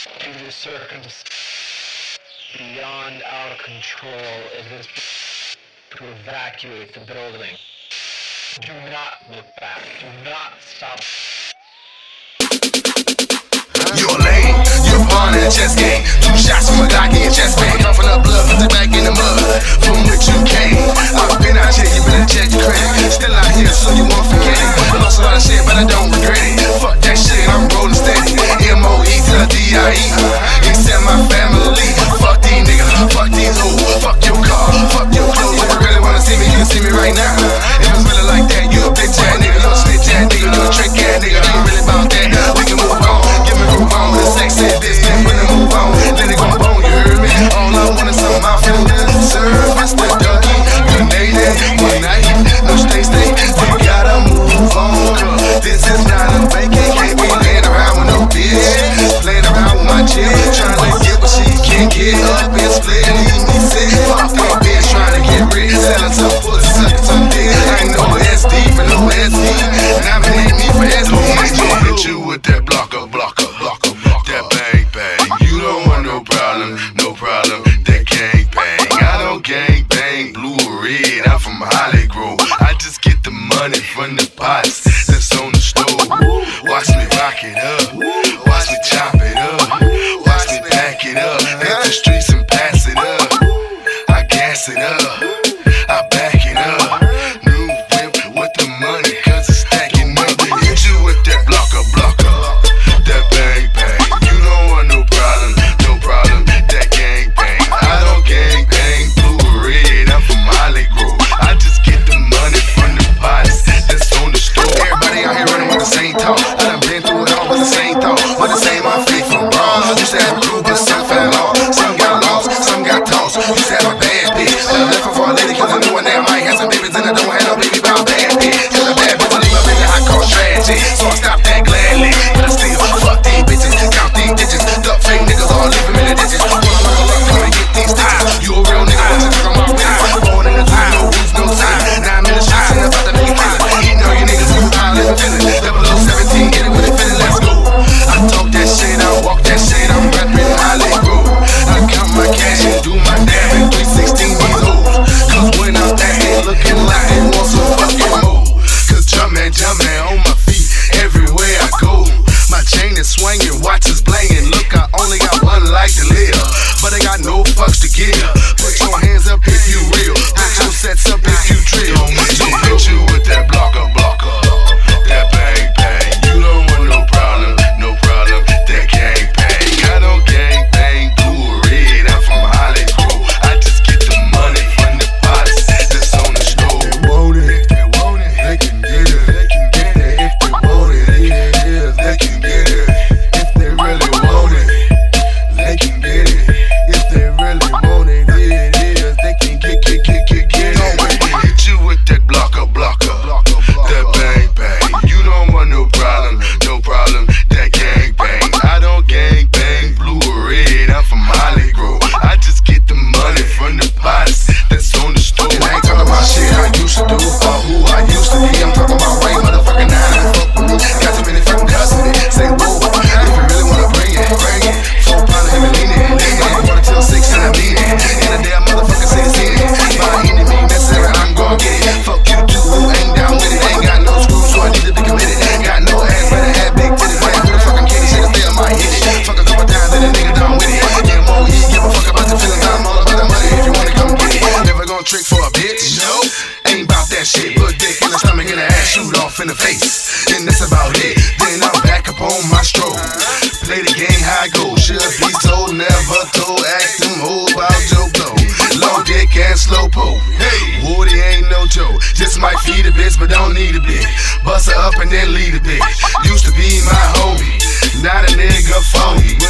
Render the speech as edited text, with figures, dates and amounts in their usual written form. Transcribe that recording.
Due to circumstances beyond our control, it is to evacuate the building. Do not look back. Do not stop. You're lame, you're a pawn in a chess game. 2 shots from a Glock in your chest bag. Coughing up blood, put it back in the mud from which you came. I've been out here, you better check your credit. Still out here, so you won't forget it. Lost a lot of shit, but I don't regret it. Fuck that shit, I'm rolling steady. M.O.E. to the D.I.E. Except my family. Fuck these niggas, fuck these hoes. Fuck your car, fuck your clothes. If you really wanna see me, you can see me right now. If it's really like that, you a bitch ass nigga. You a snitch ass nigga, you a trick ass nigga. I ain't really about that, we can move on. Give me room on with the sex and this, then when I move on, then it gon' bone, you heard me? All I want is some I feel deserve. It's the doggy, grenaded, one night, no stay, we gotta move on. This is not a vacay, can't be laying around with no bitch. Playing around with my chick, trying to get what she can't get up and split. Leave me sick, fuck that bitch, trying to get rich. Selling some pussy, sucking some dick. I ain't no SD for no SD. Nominate me for SD. Hit you with that blocker. That bang bang. You don't want no problem. That gang bang. I don't gang bang, blue or red. I'm from Holly Grove. I just get the money from the pots that's on the stove. Watch me rock it up. Watch me chop it up. Watch me back it up. Hit the streets and pass it up. I gas it up. I back it up. New whip with the money, cause it's stacking up. Hit you with that blocker. That bang bang. You don't want no problem. That gang bang. I don't gang bang, blue or red. I'm from Holly Grove. I just get the money from the pots that's on the store. Everybody out here running with the same talk. I done been through it all with the same thought. With the same my feet from bras. Used to have a crew, but some fell off. Some got lost, some got tossed. Used to have a bad bitch, but I left her for a lady, cause I knew one day I might have some babies and I don't have no baby by a bad bitch. Cause a bad bitch will leave my baby hot cause tragic. So I stopped that gladly. But I still fuck these bitches, count these digits. Duck fake niggas all living in the ditches. Wanna come and get these stitches. You a real nigga, what you talking about with? Born in the time, no roof, no sign. Now I'm in the streets and I'm about to make it killing. Eating all you niggas who pile in the feeling. 017, get it with it feeling, let's go. I talk that shit, I walk that shit, I'm rapping Holly Grove. I count my cash and do my damn in 316 these hoes. Cause when I'm back, they looking like they want some fucking more. Cause jumpin' on my feet everywhere I go. My chain is swinging, watch is blingin'. Look, I only got one life to live, but I got no fucks to give. Put your hands up if you real. Put your sets up if you drill. So hit you with that blocker. That bang bang. You don't want no problem. That gang bang. I don't gang bang, blue or red. I'm from Holly Grove. I just get the money from the pots that's on the stove. If they want it, they can get it. If they want it, they can get it. If they really want it, they can get it. If they really want it, they can get it. Hit you with that blocker. That bang bang. You don't want no problem. That gang bang. I don't gang bang, blue or red. I'm from Holly Grove. I just get the money from the pots that's on the stove. And I ain't talking about shit I used to do or who I used to be. I'm talking about right motherfucking now. Fuck with me. Got too many fucking custody. Say whoa. If you really wanna bring it. 4 pound of him and lean it. Wanna till 6 and I mean it. In a damn motherfucking city. My enemy necessary, I'm gon' get it. Fuck you too, who ain't down with it. Ain't got no screws, so I need to be committed. Got no ass, better have big titties. Man, who the fucking kitty shit if they might hit it. Fuck a couple times, then a nigga done with it. M.O.E. give a fuck about the feelings. I'm all about the money if you wanna come get it. Never gon' trick for a bitch, no. Ain't about that shit. Put dick in the stomach and the ass, shoot off in the face. And that's about it. Then I'm back up on my stroll. Play the game how I go. Should be told, never told. Ask them hoes about joke though. Long dick and slow pole. Woody ain't no joke. Just might feed a bitch, but don't need a bitch. Bust her up and then lead a bitch. Used to be my homie, not a nigga phony.